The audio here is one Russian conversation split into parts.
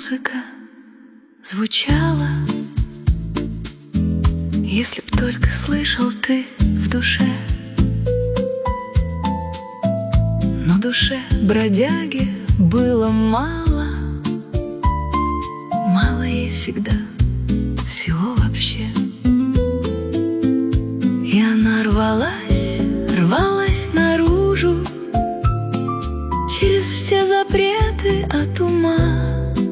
музыка звучала, если б только слышал ты в душе. Но душе бродяги было мало, мало ей всегда всего вообще. И она рвалась, рвалась наружу, через все запреты от ума,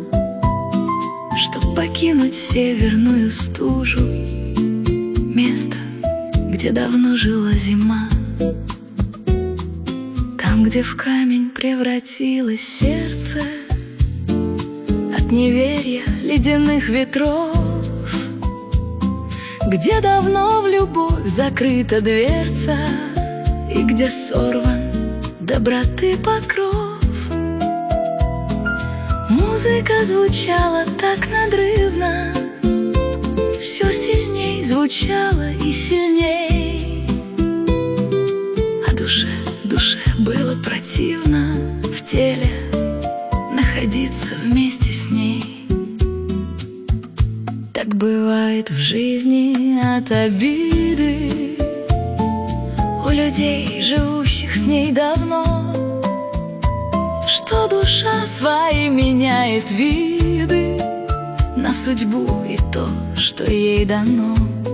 чтоб покинуть северную стужу, место, где давно жила зима. Там, где в камень превратилось сердце от неверия ледяных ветров, где давно в любовь закрыта дверца, и где сорван доброты покров. Музыка звучала так надрывно, все сильней звучала и сильней, а душе было противно в теле находиться вместе с ней. Так бывает в жизни от обиды у людей, живущих с ней давно, что душа свои меняет виды на судьбу и то, что ей дано.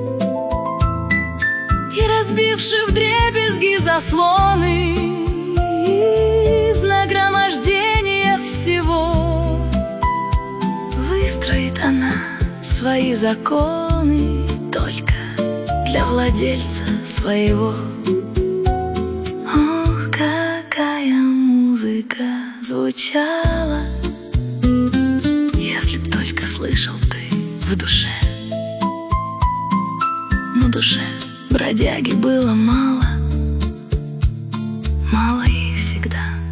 И разбивши вдребезги заслоны из нагромождения всего, выстроит она свои законы только для владельца своего. Ох, какая музыка звучала, если б только слышал ты в душе. Но душе бродяги было мало, мало ей всегда